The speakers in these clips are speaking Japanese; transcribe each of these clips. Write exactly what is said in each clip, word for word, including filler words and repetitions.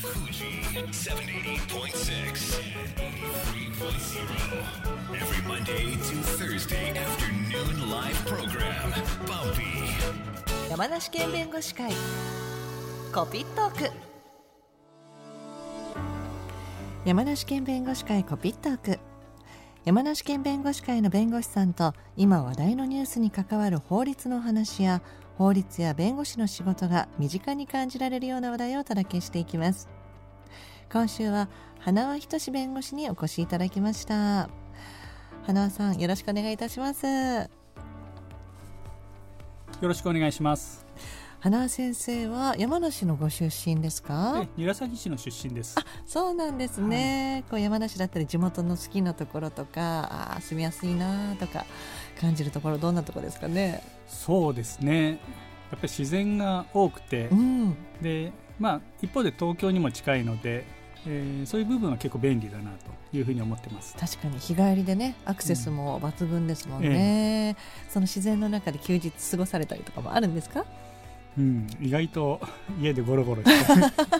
Fuji seven eighty point six and eighty-three point zero. Every Monday to Thursday afternoon live program. Bumpy. 山梨県弁護士会コピットーク。山梨県弁護士会コピットーク。山梨県弁護士会の弁護士さんと今話題のニュースに関わる法律の話や法律や弁護士の仕事が身近に感じられるような話題をお届けしていきます。今週は花輪仁弁護士にお越しいただきました。花輪さん、よろしくお願いいたします。 よろしくお願いします。 花輪先生は山梨のご出身ですか？ 韮崎市の出身です。 あ、そうなんですね、はい、こう山梨だったり地元の好きなところとか、あ、住みやすいなとか感じるところ、どんなところですかね？ そうですね、やっぱり自然が多くて、うん、で、まあ、一方で東京にも近いので、えー、そういう部分は結構便利だなというふうに思ってます。 確かに日帰りでね、アクセスも抜群ですもんね、うんええ、その自然の中で休日過ごされたりとかもあるんですか？ うん、意外と家でゴロゴロして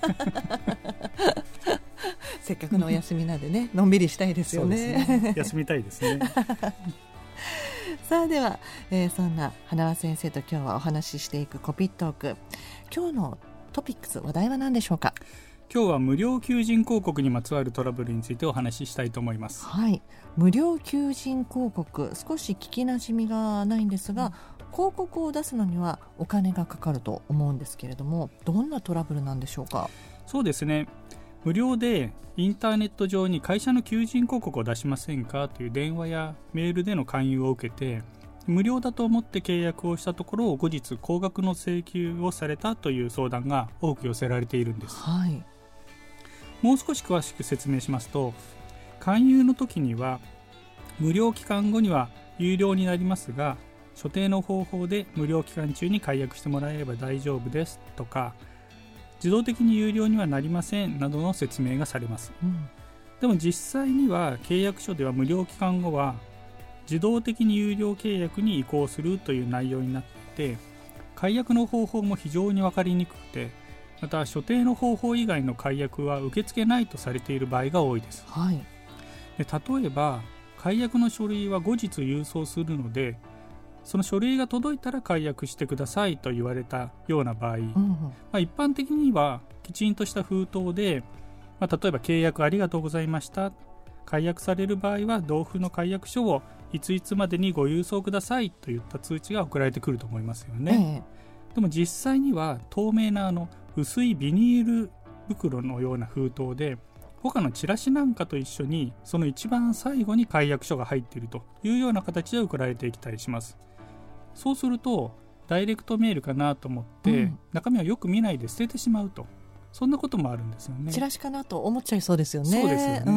せっかくのお休みなんでね、のんびりしたいですよ ね, そうですね、休みたいですねさあでは、えー、そんな花輪先生と今日はお話ししていくコピットーク、今日のトピックス、話題は何でしょうか？ 今日は無料求人広告にまつわるトラブルについてお話ししたいと思います。 はい、無料求人広告、少し聞きなじみがないんですが、うん、広告を出すのにはお金がかかると思うんですけれども、どんなトラブルなんでしょうか？ そうですね、無料でインターネット上に会社の求人広告を出しませんかという電話やメールでの勧誘を受けて、無料だと思って契約をしたところ、後日高額の請求をされたという相談が多く寄せられているんです。 はい、 もう少し詳しく説明しますと、勧誘の時には無料期間後には有料になりますが、所定の方法で無料期間中に解約してもらえれば大丈夫ですとか、自動的に有料にはなりませんなどの説明がされます、うん、でも実際には契約書では無料期間後は自動的に有料契約に移行するという内容になっていて、解約の方法も非常に分かりにくくて、また所定の方法以外の解約は受け付けないとされている場合が多いです、 はい、 で例えば解約の書類は後日郵送するので、その書類が届いたら解約してくださいと言われたような場合、うんうんまあ、一般的にはきちんとした封筒で、まあ、例えば契約ありがとうございました、解約される場合は同封の解約書をいついつまでにご郵送くださいといった通知が送られてくると思いますよね、ええ、でも実際には透明なあの薄いビニール袋のような封筒で、他のチラシなんかと一緒にその一番最後に解約書が入っているというような形で送られてきたりします。そうするとダイレクトメールかなと思って、うん、中身はよく見ないで捨ててしまうと、そんなこともあるんですよね。 チラシかなと思っちゃいそうですよね。 そうですよね、うん、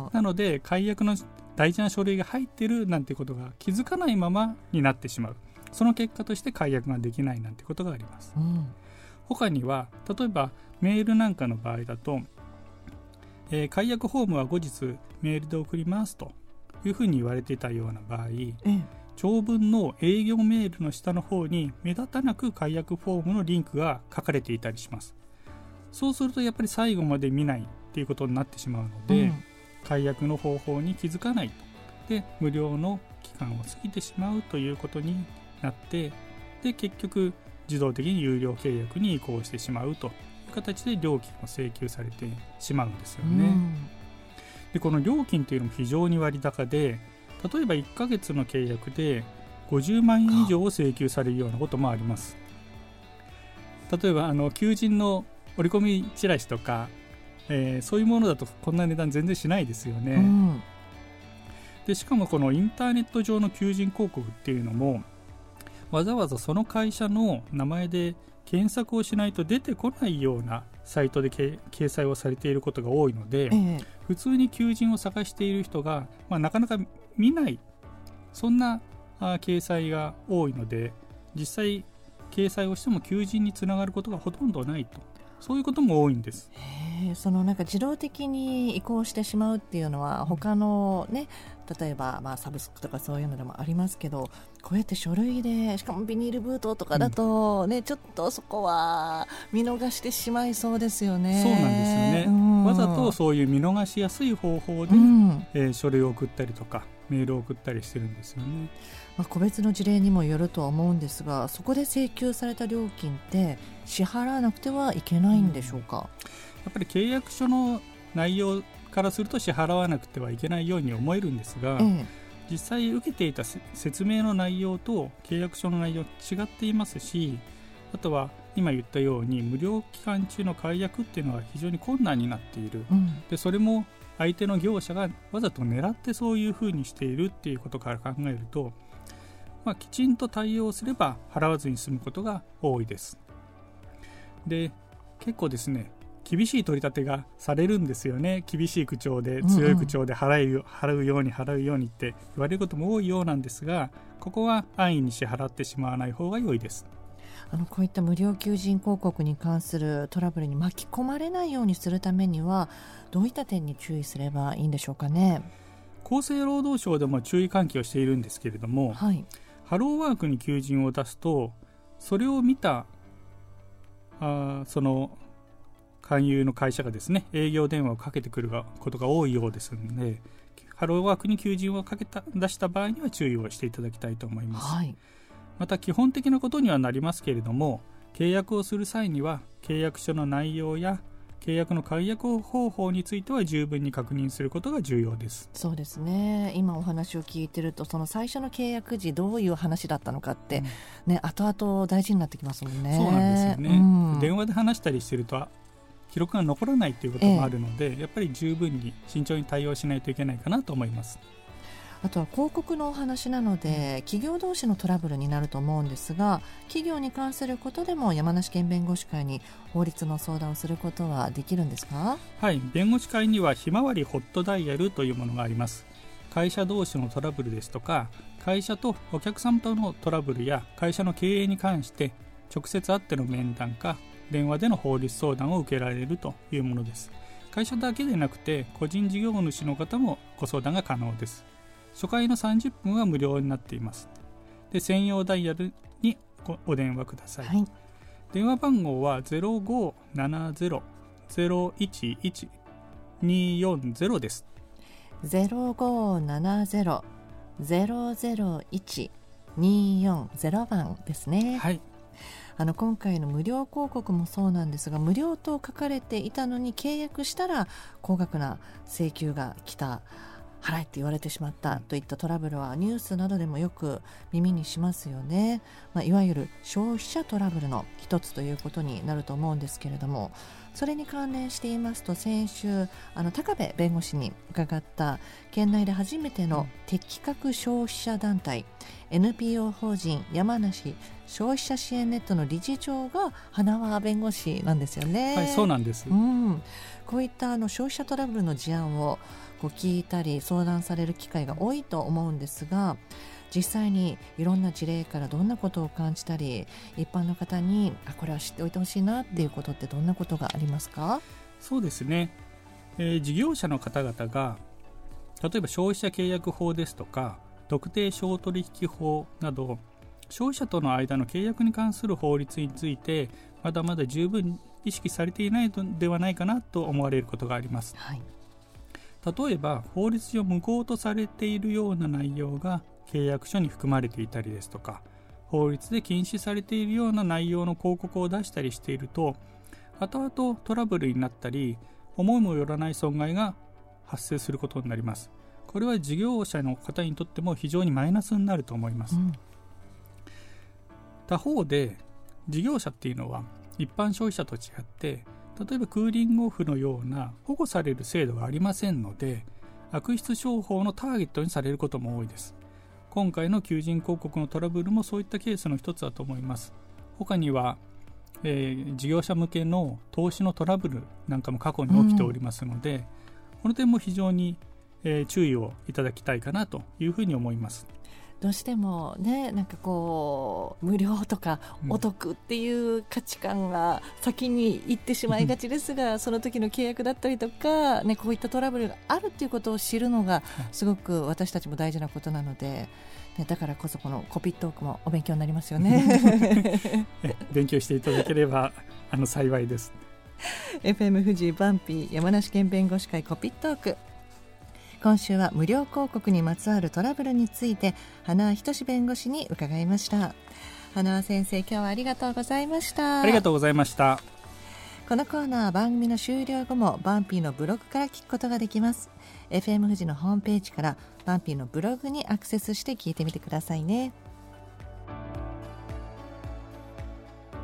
なので解約の大事な書類が入ってるなんてことが気づかないままになってしまう。その結果として解約ができないなんてことがあります、うん、他には例えばメールなんかの場合だと、えー、解約フォームは後日メールで送りますというふうに言われていたような場合、え長文の営業メールの下の方に目立たなく解約フォームのリンクが書かれていたりします。そうするとやっぱり最後まで見ないっていうことになってしまうので、うん、解約の方法に気づかないで無料の期間を過ぎてしまうということになって、で結局自動的に有料契約に移行してしまうという形で料金を請求されてしまうんですよね、うん、でこの料金というのも非常に割高で、例えばいっかげつの契約でごじゅうまんえん以上を請求されるようなこともあります。例えばあの求人の折り込みチラシとか、えー、そういうものだとこんな値段全然しないですよね、うん、でしかもこのインターネット上の求人広告っていうのもわざわざその会社の名前で検索をしないと出てこないようなサイトで掲載をされていることが多いので、ええ、普通に求人を探している人が、まあ、なかなか見ない、そんなあ掲載が多いので、実際掲載をしても求人につながることがほとんどないと、そういうことも多いんです。 へー、そのなんか自動的に移行してしまうっていうのは他のね、例えばまあサブスクとかそういうのでもありますけど、 こうやって書類でしかもビニール封筒とかだと、ね、うん、ちょっとそこは見逃してしまいそうですよね。 そうなんですよね、うん、わざとそういう見逃しやすい方法で、うん、えー、書類を送ったりとかメールを送ったりしてるんですよね。 まあ、個別の事例にもよるとは思うんですが、そこで請求された料金って支払わなくてはいけないんでしょうか。うん、やっぱり契約書の内容からすると支払わなくてはいけないように思えるんですが、ええ、実際受けていた説明の内容と契約書の内容違っていますし、あとは今言ったように無料期間中の解約っていうのは非常に困難になっている、うん、でそれも相手の業者がわざと狙ってそういうふうにしているっていうことから考えると、まあ、きちんと対応すれば払わずに済むことが多いです。で結構ですね、厳しい取り立てがされるんですよね。厳しい口調で強い口調で払う、うんうん、払うように払うようにって言われることも多いようなんですが、ここは安易に支払ってしまわない方が良いです。 あのこういった無料求人広告に関するトラブルに巻き込まれないようにするためにはどういった点に注意すればいいんでしょうかね。 厚生労働省でも注意喚起をしているんですけれども、はい、ハローワークに求人を出すとそれを見たあその勧誘の会社がですね、営業電話をかけてくることが多いようですので、ハローワークに求人をかけた出した場合には注意をしていただきたいと思います。はい、また基本的なことにはなりますけれども、契約をする際には契約書の内容や契約の解約方法については十分に確認することが重要です。 そうですね、今お話を聞いてるとその最初の契約時どういう話だったのかって、うんね、後々大事になってきますもんね。 そうなんですよね、うん、電話で話したりしてると記録が残らないということもあるので、ええ、やっぱり十分に慎重に対応しないといけないかなと思います。 あとは広告のお話なので、企業同士のトラブルになると思うんですが、企業に関することでも山梨県弁護士会に法律の相談をすることはできるんですか？ はい、弁護士会にはひまわりホットダイヤルというものがあります。会社同士のトラブルですとか、会社とお客様とのトラブルや会社の経営に関して直接会っての面談か電話での法律相談を受けられるというものです。会社だけでなくて個人事業主の方もご相談が可能です。初回のさんじゅっぷんは無料になっています。で専用ダイヤルに お, お電話ください、はい、電話番号は ゼロごななゼロ ゼロいちいち によんゼロ です。 ゼロごななゼロ ゼロゼロいち によんゼロ 番ですね。はい、あの今回の無料広告もそうなんですが、無料と書かれていたのに契約したら高額な請求が来た、払えって言われてしまったといったトラブルはニュースなどでもよく耳にしますよね。まあ、いわゆる消費者トラブルの一つということになると思うんですけれども、それに関連して言いますと、先週あの高部弁護士に伺った県内で初めての適格消費者団体、うん、エヌピーオー 法人山梨消費者支援ネットの理事長が花輪弁護士なんですよね。 はい、そうなんです、 うん、こういったあの消費者トラブルの事案をこう聞いたり相談される機会が多いと思うんですが、実際にいろんな事例からどんなことを感じたり、一般の方にあこれは知っておいてほしいなっていうことってどんなことがありますか？ そうですね、えー、事業者の方々が例えば消費者契約法ですとか特定商取引法など消費者との間の契約に関する法律についてまだまだ十分意識されていないのではないかなと思われることがあります。はい、例えば法律上無効とされているような内容が契約書に含まれていたりですとか、法律で禁止されているような内容の広告を出したりしていると、後々トラブルになったり思いもよらない損害が発生することになります。これは事業者の方にとっても非常にマイナスになると思います。うん、他方で事業者っていうのは一般消費者と違って、例えばクーリングオフのような保護される制度がありませんので、悪質商法のターゲットにされることも多いです。今回の求人広告のトラブルもそういったケースの一つだと思います。他には、えー、事業者向けの投資のトラブルなんかも過去に起きておりますので、うん、この点も非常に、えー、注意をいただきたいかなというふうに思います。 どうしてもね、なんかこう無料とかお得っていう価値観が先に行ってしまいがちですが、その時の契約だったりとか、ね、こういったトラブルがあるっていうことを知るのがすごく私たちも大事なことなので、 だからこそこのコピットークもお勉強になりますよね勉強していただければあの幸いです。 エフエム 富士バンピー山梨県弁護士会コピットーク、今週は無料広告にまつわるトラブルについて花輪仁弁護士に伺いました。花輪先生、今日はありがとうございました。 ありがとうございました。 このコーナーは番組の終了後もバンピーのブログから聞くことができます。 エフエム 富士のホームページからバンピーのブログにアクセスして聞いてみてくださいね。